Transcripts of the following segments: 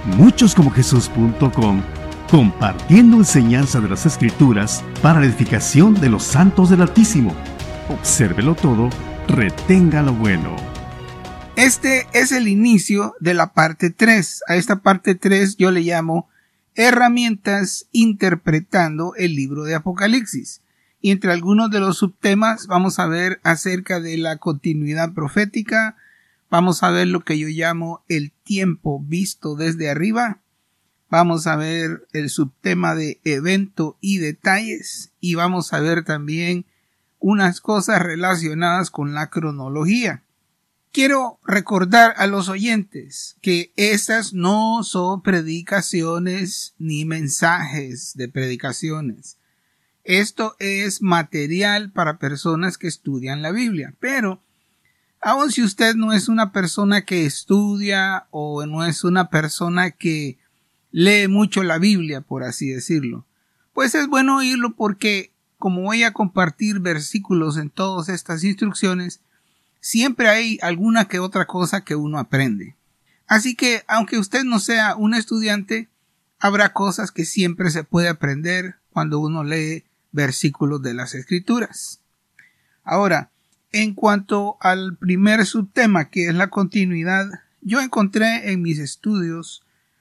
muchoscomojesús.com, compartiendo enseñanza de las Escrituras para la edificación de los santos del Altísimo. Obsérvelo todo, retenga lo bueno. Este es el inicio de la parte 3. A esta parte 3 yo le llamo Herramientas interpretando el libro de Apocalipsis. Y entre algunos de los subtemas vamos a ver acerca de la continuidad profética, vamos a ver lo que yo llamo el tiempo visto desde arriba, vamos a ver el subtema de evento y detalles, y vamos a ver también unas cosas relacionadas con la cronología. Quiero recordar a los oyentes que estas no son predicaciones ni mensajes de predicaciones. Esto es material para personas que estudian la Biblia, pero aun si usted no es una persona que estudia o no es una persona que lee mucho la Biblia, por así decirlo, pues es bueno oírlo porque como voy a compartir versículos en todas estas instrucciones, siempre hay alguna que otra cosa que uno aprende. Así que, aunque usted no sea un estudiante, habrá cosas que siempre se puede aprender cuando uno lee versículos de las Escrituras. Ahora, en cuanto al primer subtema, que es la continuidad, yo encontré en mis estudios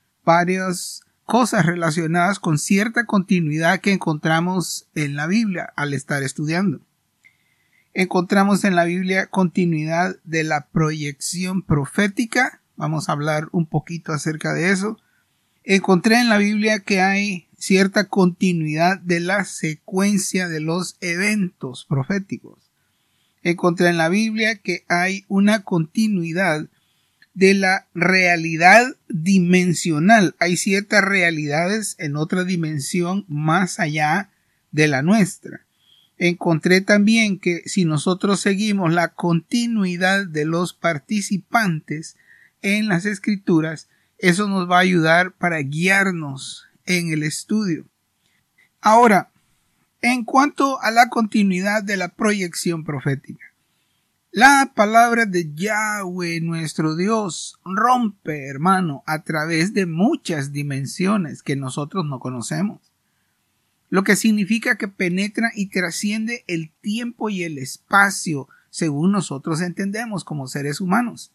varias cosas relacionadas con cierta continuidad que encontramos en la Biblia al estar estudiando. Encontramos en la Biblia continuidad de la proyección profética. Vamos a hablar un poquito acerca de eso. Encontré en la Biblia que hay cierta continuidad de la secuencia de los eventos proféticos. Encontré en la Biblia que hay una continuidad de la realidad dimensional. Hay ciertas realidades en otra dimensión más allá de la nuestra. Encontré también que si nosotros seguimos la continuidad de los participantes en las Escrituras, eso nos va a ayudar para guiarnos en el estudio. Ahora, en cuanto a la continuidad de la proyección profética, la palabra de Yahweh nuestro Dios rompe, hermano, a través de muchas dimensiones que nosotros no conocemos. Lo que significa que penetra y trasciende el tiempo y el espacio según nosotros entendemos como seres humanos.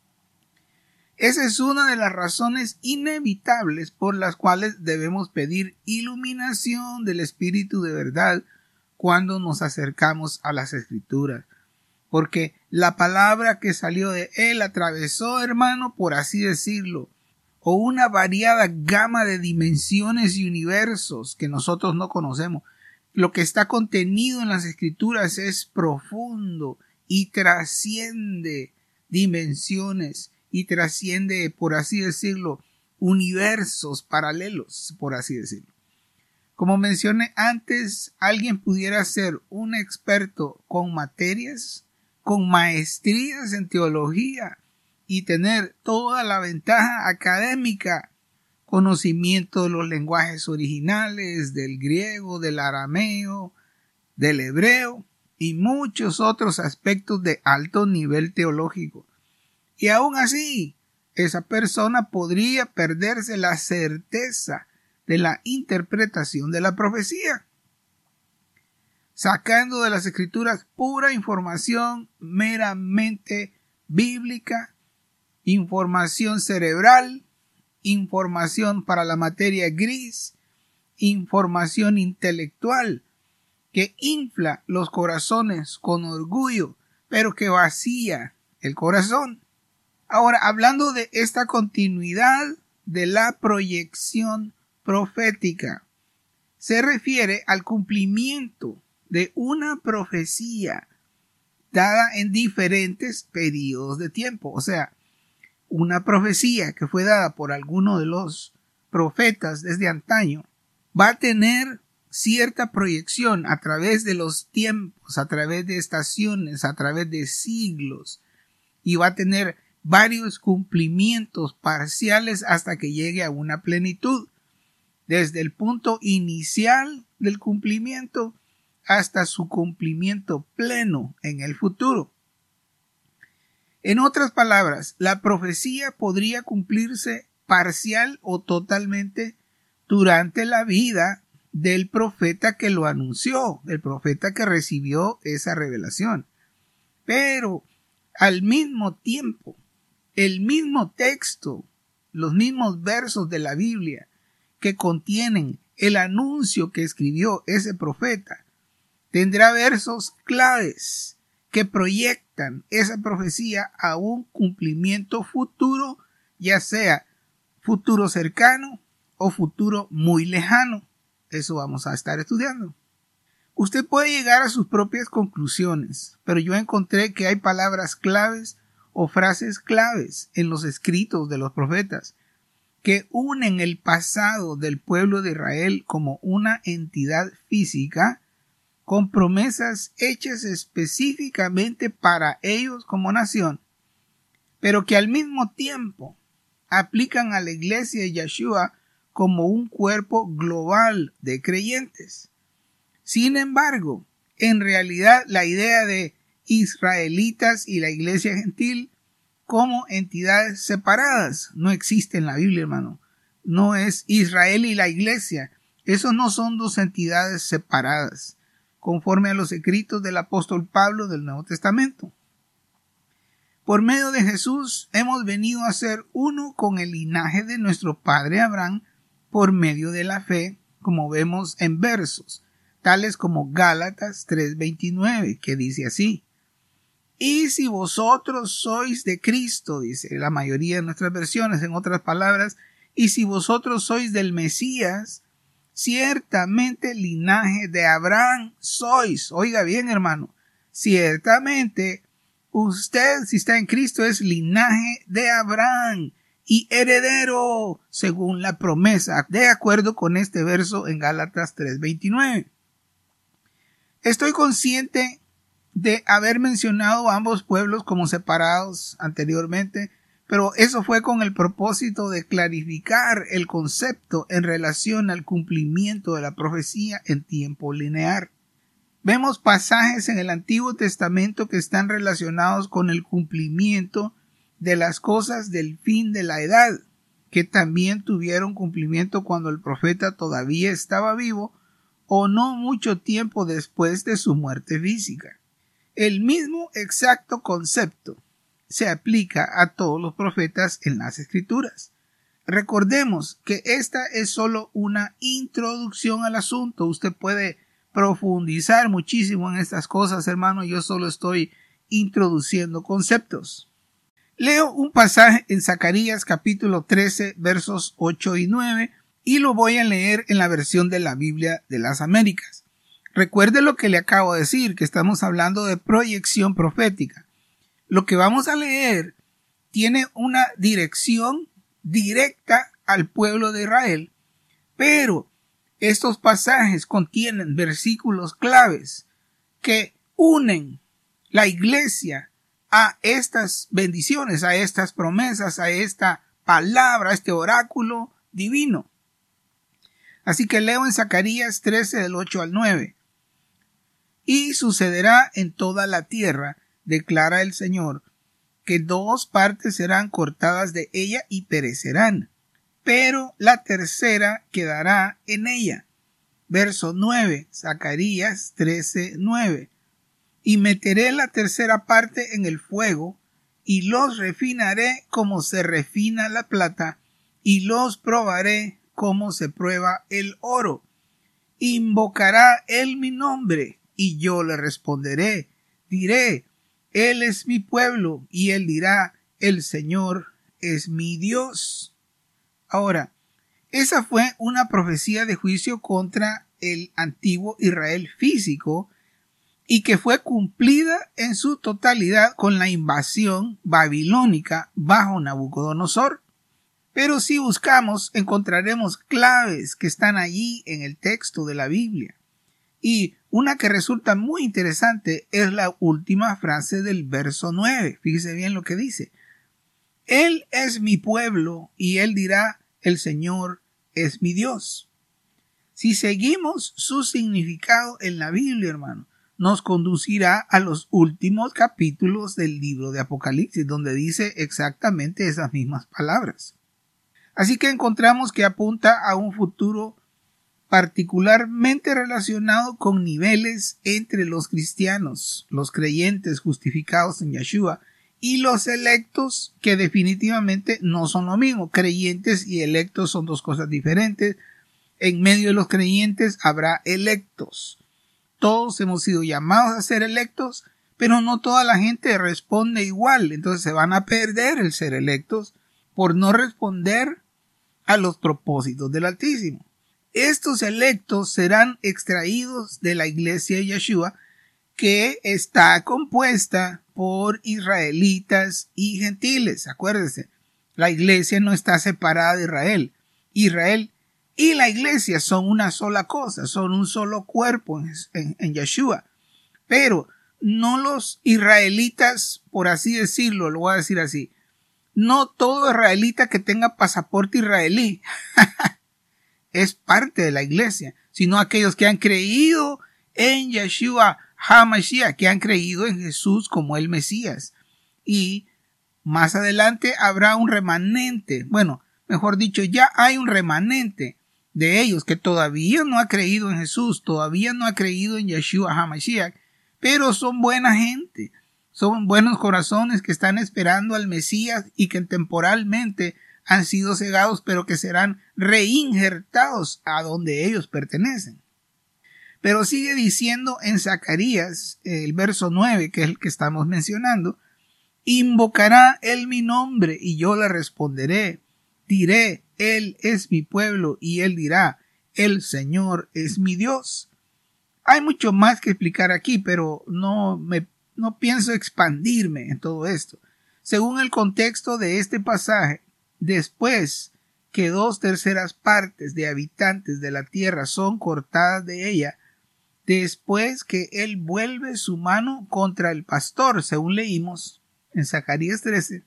Esa es una de las razones inevitables por las cuales debemos pedir iluminación del Espíritu de verdad cuando nos acercamos a las Escrituras. Porque la palabra que salió de él atravesó, hermano, por así decirlo, o una variada gama de dimensiones y universos que nosotros no conocemos. Lo que está contenido en las Escrituras es profundo y trasciende dimensiones y trasciende, por así decirlo, universos paralelos, por así decirlo. Como mencioné antes, alguien pudiera ser un experto con materias, con maestrías en teología, y tener toda la ventaja académica, conocimiento de los lenguajes originales, del griego, del arameo, del hebreo y muchos otros aspectos de alto nivel teológico. Y aún así, esa persona podría perderse la certeza de la interpretación de la profecía, sacando de las Escrituras pura información meramente bíblica, información cerebral, información para la materia gris, información intelectual que infla los corazones con orgullo, pero que vacía el corazón. Ahora, hablando de esta continuidad de la proyección profética, se refiere al cumplimiento de una profecía dada en diferentes periodos de tiempo, o sea, una profecía que fue dada por alguno de los profetas desde antaño va a tener cierta proyección a través de los tiempos, a través de estaciones, a través de siglos, y va a tener varios cumplimientos parciales hasta que llegue a una plenitud, desde el punto inicial del cumplimiento hasta su cumplimiento pleno en el futuro. En otras palabras, la profecía podría cumplirse parcial o totalmente durante la vida del profeta que lo anunció, del profeta que recibió esa revelación. Pero al mismo tiempo, el mismo texto, los mismos versos de la Biblia que contienen el anuncio que escribió ese profeta, tendrá versos claves que proyectan esa profecía a un cumplimiento futuro, ya sea futuro cercano o futuro muy lejano. Eso vamos a estar estudiando. Usted puede llegar a sus propias conclusiones, pero yo encontré que hay palabras claves o frases claves en los escritos de los profetas que unen el pasado del pueblo de Israel como una entidad física con promesas hechas específicamente para ellos como nación, pero que al mismo tiempo aplican a la iglesia de Yeshua como un cuerpo global de creyentes. Sin embargo, en realidad la idea de israelitas y la iglesia gentil como entidades separadas no existe en la Biblia, hermano. No es Israel y la iglesia. Esos no son dos entidades separadas, conforme a los escritos del apóstol Pablo del Nuevo Testamento. Por medio de Jesús hemos venido a ser uno con el linaje de nuestro padre Abraham por medio de la fe, como vemos en versos, tales como Gálatas 3:29, que dice así: y si vosotros sois de Cristo, dice la mayoría de nuestras versiones, en otras palabras, y si vosotros sois del Mesías, ciertamente linaje de Abraham sois. Oiga bien, hermano, ciertamente usted, si está en Cristo, es linaje de Abraham y heredero según la promesa, de acuerdo con este verso en Gálatas 3:29. Estoy consciente de haber mencionado a ambos pueblos como separados anteriormente, pero eso fue con el propósito de clarificar el concepto en relación al cumplimiento de la profecía en tiempo lineal. Vemos pasajes en el Antiguo Testamento que están relacionados con el cumplimiento de las cosas del fin de la edad, que también tuvieron cumplimiento cuando el profeta todavía estaba vivo o no mucho tiempo después de su muerte física. El mismo exacto concepto se aplica a todos los profetas en las Escrituras. Recordemos que esta es solo una introducción al asunto. Usted puede profundizar muchísimo en estas cosas, hermano. Yo solo estoy introduciendo conceptos. Leo un pasaje en Zacarías capítulo 13 versos 8 y 9 y lo voy a leer en la versión de la Biblia de las Américas. Recuerde lo que le acabo de decir, que estamos hablando de proyección profética. Lo que vamos a leer tiene una dirección directa al pueblo de Israel, pero estos pasajes contienen versículos claves que unen la iglesia a estas bendiciones, a estas promesas, a esta palabra, a este oráculo divino. Así que leo en Zacarías 13 del 8 al 9. Y sucederá en toda la tierra, declara el Señor, que 2 partes serán cortadas de ella y perecerán, pero la tercera quedará en ella. Verso 9, Zacarías 13:9. Y meteré la tercera parte en el fuego, y los refinaré como se refina la plata, y los probaré como se prueba el oro. Invocará él mi nombre, y yo le responderé. Diré, él es mi pueblo, y él dirá, el Señor es mi Dios. Ahora, esa fue una profecía de juicio contra el antiguo Israel físico y que fue cumplida en su totalidad con la invasión babilónica bajo Nabucodonosor. Pero si buscamos, encontraremos claves que están allí en el texto de la Biblia. Y una que resulta muy interesante es la última frase del verso 9. Fíjese bien lo que dice. Él es mi pueblo y él dirá, el Señor es mi Dios. Si seguimos su significado en la Biblia, hermano, nos conducirá a los últimos capítulos del libro de Apocalipsis, donde dice exactamente esas mismas palabras. Así que encontramos que apunta a un futuro particularmente relacionado con niveles entre los cristianos, los creyentes justificados en Yeshua, y los electos, que definitivamente no son lo mismo. Creyentes y electos son dos cosas diferentes. En medio de los creyentes habrá electos. Todos hemos sido llamados a ser electos, pero no toda la gente responde igual. Entonces se van a perder el ser electos por no responder a los propósitos del Altísimo. Estos electos serán extraídos de la iglesia de Yeshua, que está compuesta por israelitas y gentiles. Acuérdense, la iglesia no está separada de Israel. Israel y la iglesia son una sola cosa, son un solo cuerpo en Yeshua. Pero no los israelitas, por así decirlo, lo voy a decir así, no todo israelita que tenga pasaporte israelí es parte de la iglesia, sino aquellos que han creído en Yeshua HaMashiach, que han creído en Jesús como el Mesías. Y más adelante habrá un remanente, bueno, mejor dicho, ya hay un remanente de ellos que todavía no ha creído en Jesús, todavía no ha creído en Yeshua HaMashiach, pero son buena gente, son buenos corazones que están esperando al Mesías y que temporalmente han sido cegados, pero que serán reinjertados a donde ellos pertenecen. Pero sigue diciendo en Zacarías, el verso 9, que es el que estamos mencionando, invocará él mi nombre y yo le responderé. Diré, él es mi pueblo, y él dirá, el Señor es mi Dios. Hay mucho más que explicar aquí, pero no pienso expandirme en todo esto. Según el contexto de este pasaje, después que 2/3 partes de habitantes de la tierra son cortadas de ella, después que él vuelve su mano contra el pastor, según leímos en Zacarías 13,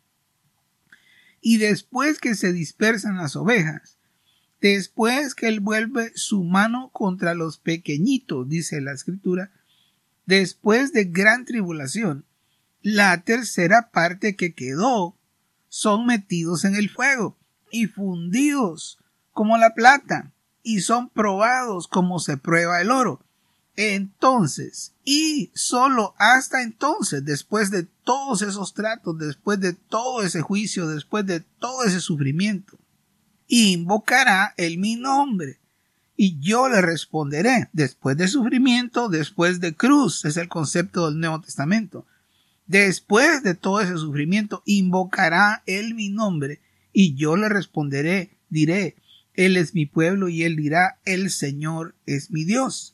y después que se dispersan las ovejas, después que él vuelve su mano contra los pequeñitos, dice la escritura, después de gran tribulación, la 3/4 parte que quedó son metidos en el fuego y fundidos como la plata, y son probados como se prueba el oro. Entonces, y solo hasta entonces, después de todos esos tratos, después de todo ese juicio, después de todo ese sufrimiento, invocará él mi nombre y yo le responderé. Después de sufrimiento, después de cruz, es el concepto del Nuevo Testamento. Después de todo ese sufrimiento, invocará él mi nombre y yo le responderé. Diré, él es mi pueblo, y él dirá, el Señor es mi Dios.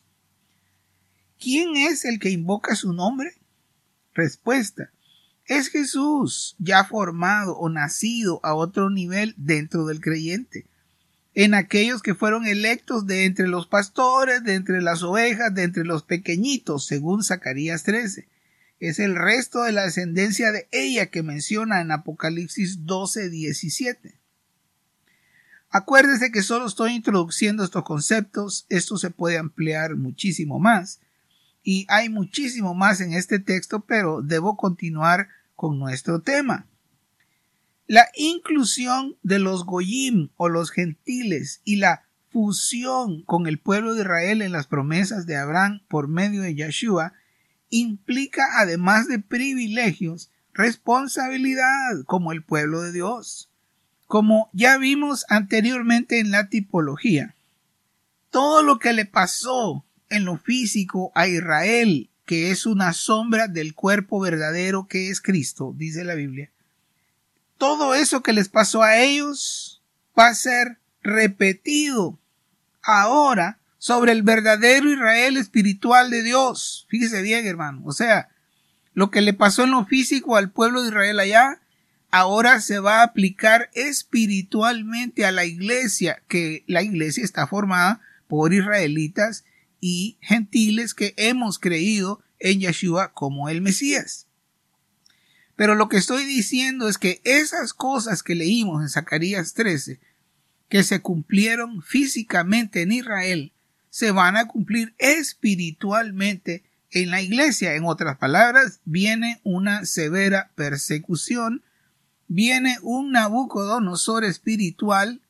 ¿Quién es el que invoca su nombre? Respuesta: es Jesús, ya formado o nacido a otro nivel dentro del creyente. En aquellos que fueron electos de entre los pastores, de entre las ovejas, de entre los pequeñitos, según Zacarías 13. Es el resto de la descendencia de ella que menciona en Apocalipsis 12:17. Acuérdese que solo estoy introduciendo estos conceptos, esto se puede ampliar muchísimo más. Y hay muchísimo más en este texto, pero debo continuar con nuestro tema. La inclusión de los goyim o los gentiles y la fusión con el pueblo de Israel en las promesas de Abraham por medio de Yeshua implica, además de privilegios, responsabilidad como el pueblo de Dios. Como ya vimos anteriormente en la tipología, todo lo que le pasó en lo físico a Israel, que es una sombra del cuerpo verdadero que es Cristo, dice la Biblia, todo eso que les pasó a ellos va a ser repetido ahora sobre el verdadero Israel espiritual de Dios. Fíjese bien, hermano. O sea, lo que le pasó en lo físico al pueblo de Israel allá, ahora se va a aplicar espiritualmente a la iglesia, que la iglesia está formada por israelitas y gentiles que hemos creído en Yeshua como el Mesías. Pero lo que estoy diciendo es que esas cosas que leímos en Zacarías 13, que se cumplieron físicamente en Israel, se van a cumplir espiritualmente en la iglesia. En otras palabras, viene una severa persecución, viene un Nabucodonosor espiritual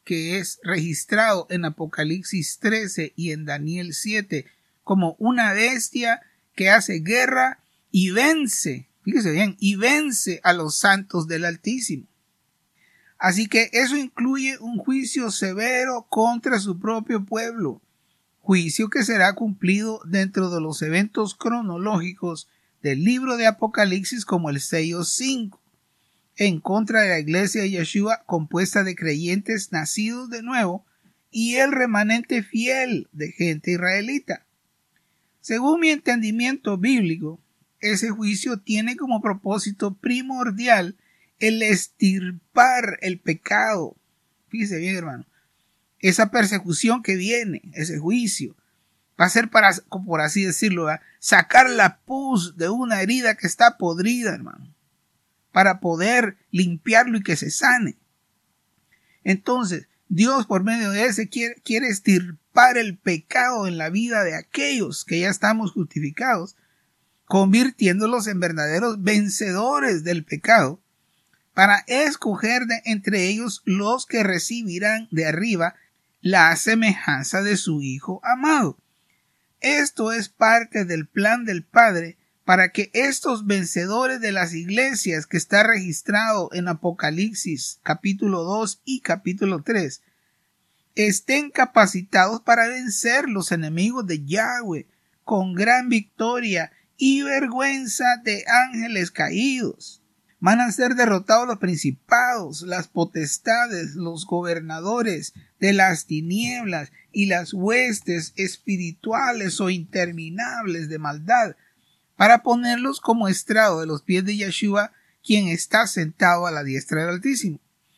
que es registrado en Apocalipsis 13 y en Daniel 7 como una bestia que hace guerra y vence, fíjese bien, y vence a los santos del Altísimo. Así que eso incluye un juicio severo contra su propio pueblo, juicio que será cumplido dentro de los eventos cronológicos del libro de Apocalipsis como el sello 5, en contra de la iglesia de Yeshua compuesta de creyentes nacidos de nuevo y el remanente fiel de gente israelita. Según mi entendimiento bíblico, ese juicio tiene como propósito primordial el extirpar el pecado. Fíjese bien, hermano. Esa persecución que viene, ese juicio, va a ser para, por así decirlo, sacar la pus de una herida que está podrida, hermano, para poder limpiarlo y que se sane. Entonces, Dios por medio de ese quiere extirpar el pecado en la vida de aquellos que ya estamos justificados, convirtiéndolos en verdaderos vencedores del pecado, para escoger entre ellos los que recibirán de arriba la semejanza de su Hijo amado. Esto es parte del plan del Padre para que estos vencedores de las iglesias que está registrado en Apocalipsis capítulo 2 y capítulo 3 estén capacitados para vencer los enemigos de Yahweh con gran victoria y vergüenza de ángeles caídos. Van a ser derrotados los principados, las potestades, los gobernadores de las tinieblas y las huestes espirituales o interminables de maldad, para ponerlos como estrado de los pies de Yeshua, quien está sentado a la diestra del Altísimo.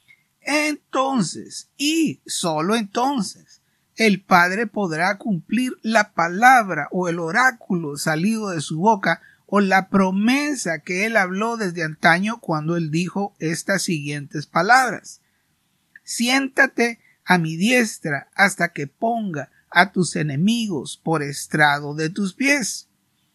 Entonces, y solo entonces, el Padre podrá cumplir la palabra o el oráculo salido de su boca o la promesa que él habló desde antaño cuando él dijo estas siguientes palabras: siéntate a mi diestra hasta que ponga a tus enemigos por estrado de tus pies.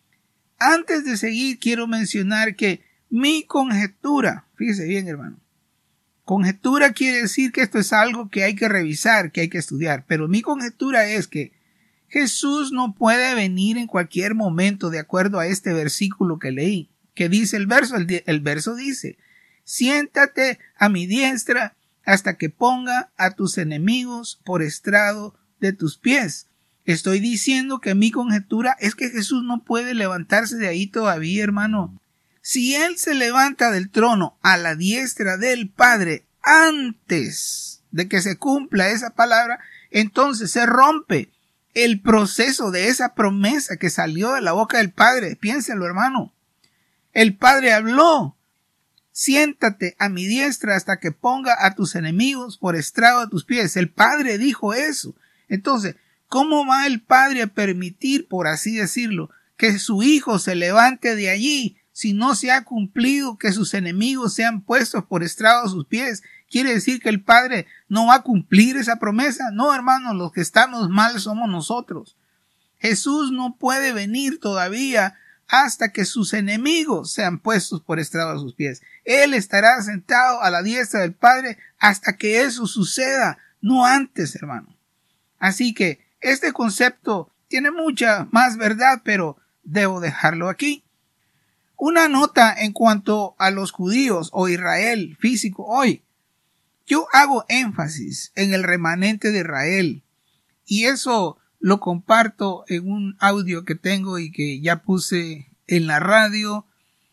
Antes de seguir, quiero mencionar que mi conjetura, fíjese bien, hermano, conjetura quiere decir que esto es algo que hay que revisar, que hay que estudiar, pero mi conjetura es que Jesús no puede venir en cualquier momento, de acuerdo a este versículo que leí, que dice el verso dice: siéntate a mi diestra hasta que ponga a tus enemigos por estrado de tus pies. Estoy diciendo que mi conjetura es que Jesús no puede levantarse de ahí todavía, hermano. Si Él se levanta del trono a la diestra del Padre antes de que se cumpla esa palabra, entonces se rompe el proceso de esa promesa que salió de la boca del Padre. Piénselo, hermano. El Padre habló: siéntate a mi diestra hasta que ponga a tus enemigos por estrado de tus pies. El Padre dijo eso. Entonces, ¿cómo va el Padre a permitir, por así decirlo, que su Hijo se levante de allí si no se ha cumplido que sus enemigos sean puestos por estrado de sus pies? ¿Quiere decir que el Padre no va a cumplir esa promesa? No, hermanos, los que estamos mal somos nosotros. Jesús no puede venir todavía hasta que sus enemigos sean puestos por estrado de sus pies. Él estará sentado a la diestra del Padre hasta que eso suceda, no antes, hermano. Así que este concepto tiene mucha más verdad, pero debo dejarlo aquí. Una nota en cuanto a los judíos o Israel físico hoy. Yo hago énfasis en el remanente de Israel, y eso lo comparto en un audio que tengo y que ya puse en la radio.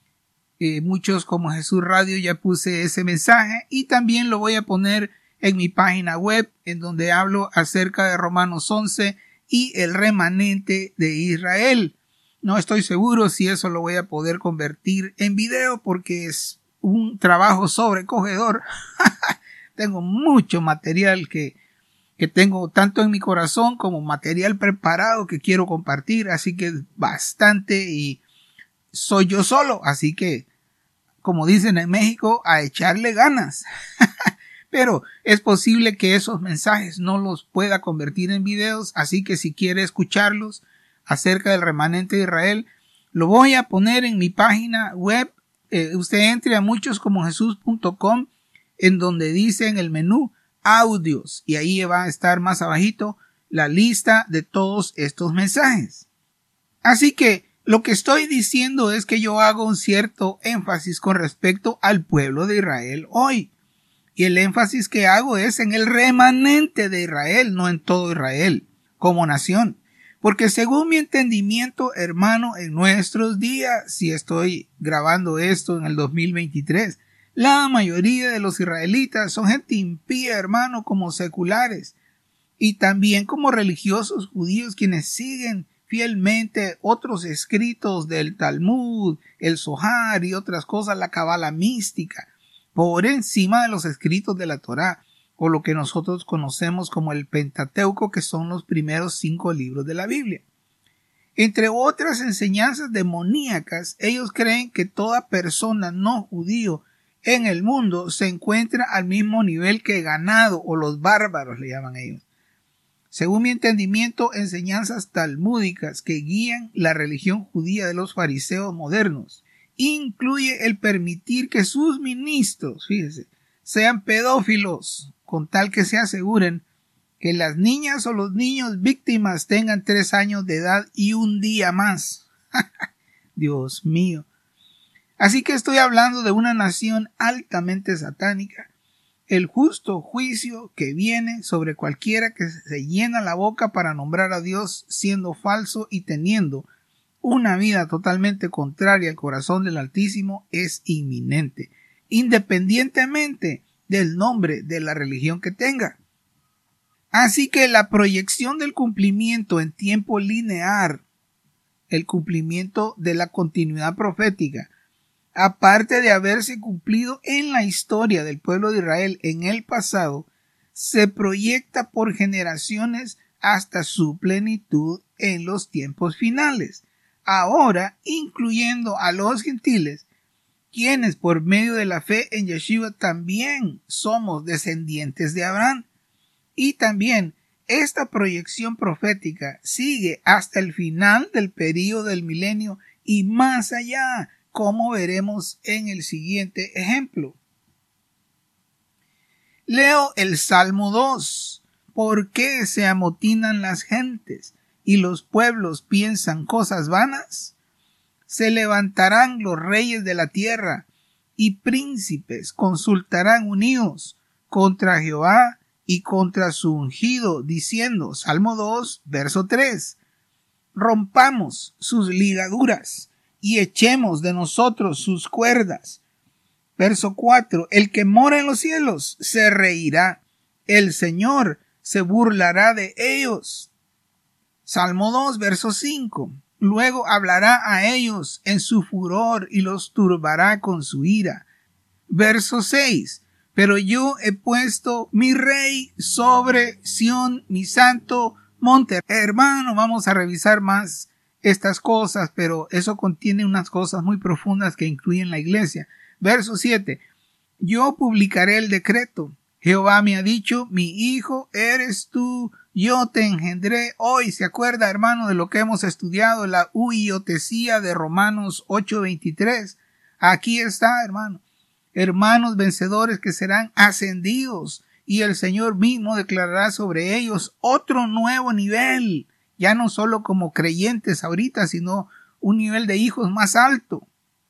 Muchos como Jesús Radio ya puse ese mensaje, y también lo voy a poner en mi página web, en donde hablo acerca de Romanos 11 y el remanente de Israel. No estoy seguro si eso lo voy a poder convertir en video porque es un trabajo sobrecogedor. Tengo mucho material que tengo tanto en mi corazón como material preparado que quiero compartir, así que bastante, y soy yo solo, así que, como dicen en México, a echarle ganas. Pero es posible que esos mensajes no los pueda convertir en videos, así que si quiere escucharlos acerca del remanente de Israel, lo voy a poner en mi página web. Usted entre a muchoscomojesus.com, en donde dice en el menú audios. Y ahí va a estar más abajito la lista de todos estos mensajes. Así que lo que estoy diciendo es que yo hago un cierto énfasis con respecto al pueblo de Israel hoy. Y el énfasis que hago es en el remanente de Israel, no en todo Israel, como nación. Porque según mi entendimiento, hermano, en nuestros días, si estoy grabando esto en el 2023, la mayoría de los israelitas son gente impía, hermano, como seculares. Y también como religiosos judíos quienes siguen fielmente otros escritos del Talmud, el Zohar y otras cosas, la Cabala mística, por encima de los escritos de la Torá, o lo que nosotros conocemos como el Pentateuco, que son los primeros 5 libros de la Biblia. Entre otras enseñanzas demoníacas, ellos creen que toda persona no judío en el mundo se encuentra al mismo nivel que ganado, o los bárbaros le llaman ellos. Según mi entendimiento, enseñanzas talmúdicas que guían la religión judía de los fariseos modernos incluye el permitir que sus ministros, fíjese, sean pedófilos, con tal que se aseguren que las niñas o los niños víctimas tengan 3 años de edad y un día más. Dios mío. Así que estoy hablando de una nación altamente satánica. El justo juicio que viene sobre cualquiera que se llena la boca para nombrar a Dios siendo falso y teniendo una vida totalmente contraria al corazón del Altísimo es inminente, independientemente del nombre de la religión que tenga. Así que la proyección del cumplimiento en tiempo lineal, el cumplimiento de la continuidad profética, aparte de haberse cumplido en la historia del pueblo de Israel en el pasado, se proyecta por generaciones hasta su plenitud en los tiempos finales, ahora incluyendo a los gentiles, quienes por medio de la fe en Yeshua también somos descendientes de Abraham. Y también esta proyección profética sigue hasta el final del período del milenio y más allá, como veremos en el siguiente ejemplo. Leo el Salmo 2. ¿Por qué se amotinan las gentes y los pueblos piensan cosas vanas? Se levantarán los reyes de la tierra y príncipes consultarán unidos contra Jehová y contra su ungido, diciendo, Salmo 2, verso 3, rompamos sus ligaduras y echemos de nosotros sus cuerdas. Verso 4, el que mora en los cielos se reirá, el Señor se burlará de ellos. Salmo 2, verso 5, luego hablará a ellos en su furor y los turbará con su ira. Verso 6, pero yo he puesto mi rey sobre Sión, mi santo monte. Hermano, vamos a revisar más estas cosas, pero eso contiene unas cosas muy profundas que incluyen la iglesia. Verso 7. Yo publicaré el decreto. Jehová me ha dicho, mi hijo eres tú, yo te engendré hoy. ¿Se acuerda, hermano, de lo que hemos estudiado, la huiotesía de Romanos 8:23? Aquí está, hermano. Hermanos vencedores que serán ascendidos, y el Señor mismo declarará sobre ellos otro nuevo nivel, ya no solo como creyentes ahorita, sino un nivel de hijos más alto,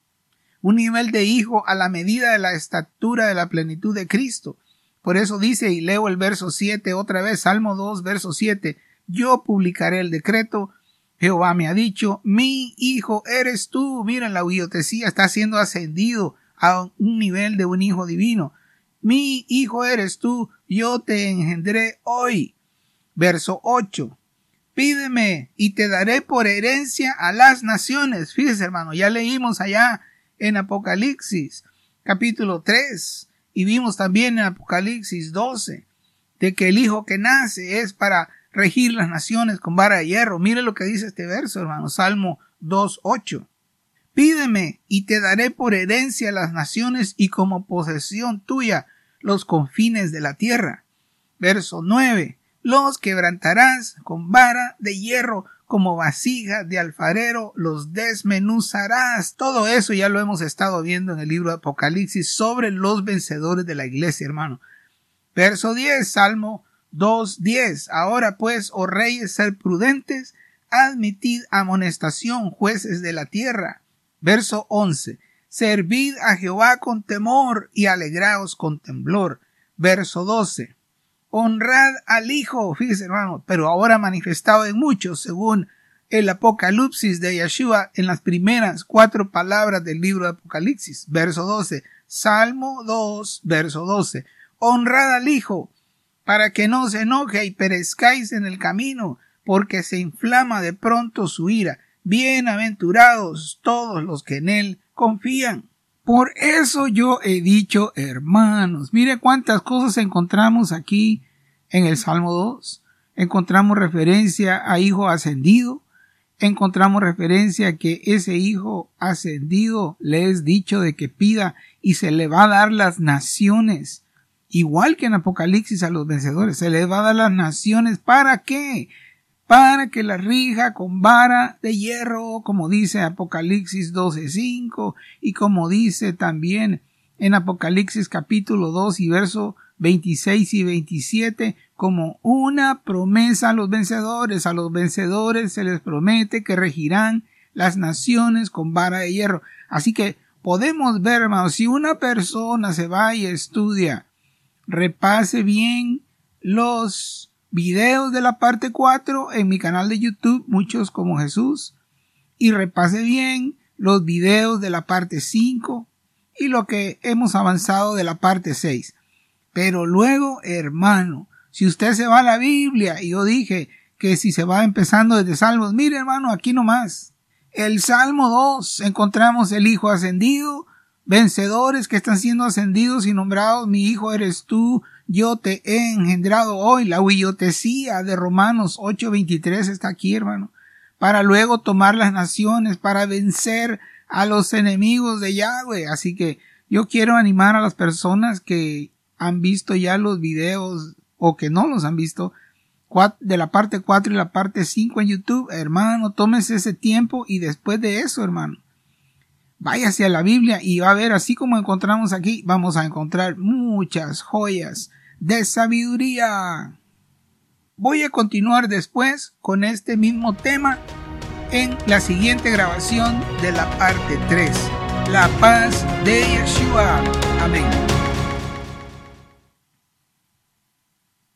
un nivel de hijo a la medida de la estatura de la plenitud de Cristo. Por eso dice, y leo el verso 7 otra vez, Salmo 2, verso 7, yo publicaré el decreto, Jehová me ha dicho, mi hijo eres tú. Miren, la huiotesía está siendo ascendido a un nivel de un hijo divino. Mi hijo eres tú, yo te engendré hoy. Verso 8. Pídeme y te daré por herencia a las naciones. Fíjese, hermano, ya leímos allá en Apocalipsis capítulo 3 y vimos también en Apocalipsis 12 de que el hijo que nace es para regir las naciones con vara de hierro. Mire lo que dice este verso, hermano, Salmo 2:8. Pídeme y te daré por herencia las naciones y como posesión tuya los confines de la tierra. Verso 9. Los quebrantarás con vara de hierro, como vasija de alfarero los desmenuzarás. Todo eso ya lo hemos estado viendo en el libro de Apocalipsis sobre los vencedores de la iglesia, hermano. Verso 10, Salmo 2:10. Ahora pues, oh reyes, sed prudentes, admitid amonestación, jueces de la tierra. Verso 11. Servid a Jehová con temor y alegraos con temblor. Verso 12. Honrad al Hijo, fíjese hermano, pero ahora manifestado en muchos, según el Apocalipsis de Yeshua en las primeras 4 palabras del libro de Apocalipsis. Verso 12. Salmo 2, verso 12. Honrad al Hijo, para que no se enoje y perezcáis en el camino, porque se inflama de pronto su ira. Bienaventurados todos los que en él confían. Por eso yo he dicho, hermanos, mire cuántas cosas encontramos aquí en el Salmo 2. Encontramos referencia a hijo ascendido. Encontramos referencia a que ese hijo ascendido le es dicho de que pida y se le va a dar las naciones. Igual que en Apocalipsis a los vencedores, se les va a dar las naciones. ¿Para qué? Para que las rija con vara de hierro, como dice Apocalipsis 12:5 y como dice también en Apocalipsis capítulo 2 y verso 26 y 27, como una promesa a los vencedores. A los vencedores se les promete que regirán las naciones con vara de hierro. Así que podemos ver, hermanos, si una persona se va y estudia, repase bien los videos de la parte 4 en mi canal de YouTube, Muchos como Jesús, y repase bien los videos de la parte 5 y lo que hemos avanzado de la parte 6. Pero luego, hermano, si usted se va a la Biblia, y yo dije que si se va empezando desde Salmos, mire hermano, aquí nomás, el Salmo 2, encontramos el Hijo ascendido, vencedores que están siendo ascendidos y nombrados, mi hijo eres tú, yo te he engendrado hoy. La huillotesía de Romanos 8:23 está aquí, hermano, para luego tomar las naciones, para vencer a los enemigos de Yahweh. Así que yo quiero animar a las personas que han visto ya los videos o que no los han visto de la parte 4 y la parte 5 en YouTube. Hermano, tómese ese tiempo y después de eso, hermano, váyase a la Biblia y va a ver, así como encontramos aquí, vamos a encontrar muchas joyas de sabiduría. Voy a continuar después con este mismo tema en la siguiente grabación de la parte 3. La paz de Yeshua. Amén.